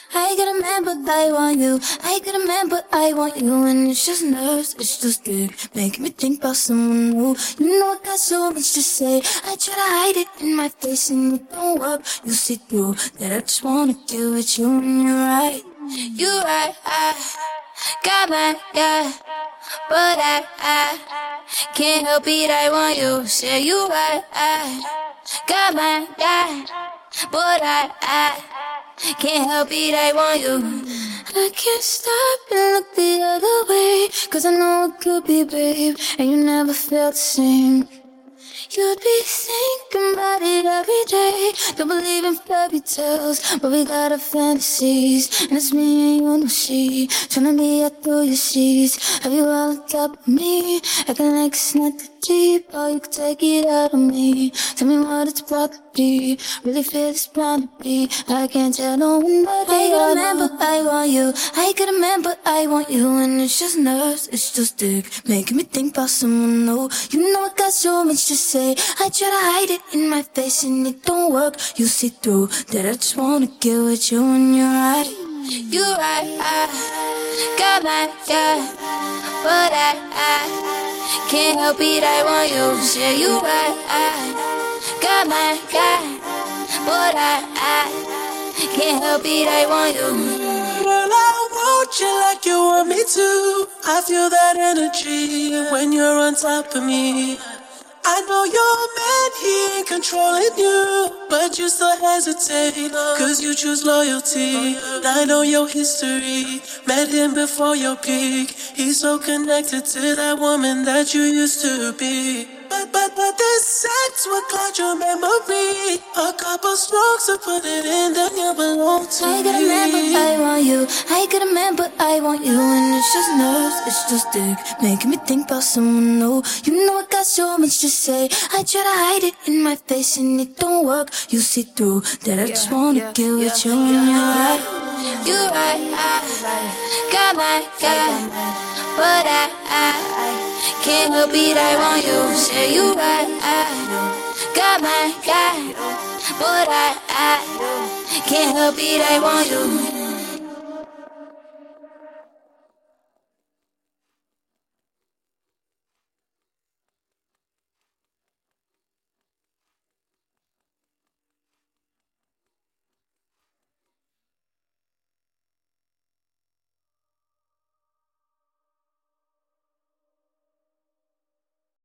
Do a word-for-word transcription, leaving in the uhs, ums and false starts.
I got a man, but I want you. I got a man, but I want you. And it's just nerves, it's just dick, making me think about someone new. You know I got so much to say. I try to hide it in my face and it don't work. You see through that I just wanna get with you. And you're right, you're right. I got my guy, but I, I can't help it. I want you. Say you're right. I got my guy, but I, I can't help it, I want you. I can't stop and look the other way, cause I know it could be, babe, and you never felt the same. You'd be thinking about it every day. Don't believe in fairy tales, but we got our fantasies. And it's me and you, no she, tryna be out through your sheets. Have you all on top of me, acting like it's not that deep? Oh, you could take it out of me. Tell me what it's about to be. Really feel it's bound to be. I can't tell no one but I got a man, but I want you. I got a man, but I want you. And it's just nerves, it's just dick, making me think about someone new. You know I got so much to say. I try to hide it in my face and it don't work. You see through that I just wanna get with you. And you're right, you're right. I got my guy, but I, I can't help it, I want you. Say you're right. I got my guy, but I, I can't help it, I want you. Girl, I want you like you want me to. I feel that energy when you're on top of me. I know your man, he ain't controlling you, but you still hesitate, cause you choose loyalty. I know your history, met him before your peak. He's so connected to that woman that you used to be. But, but, but this sex will cloud your memory. A couple strokes to put it in, then you belong to I me. got a man, but I want you. I got a man, but I want you. And it's just nerves, it's just dick, making me think about someone new. You know I got so much to say. I try to hide it in my face and it don't work. You see through that I just wanna yeah, get with yeah, you. And yeah, you're right, you're right. I got my guy, but I, I can't help it, I want you. Say you're right. I got my guy, but I, I can't help it, I want you.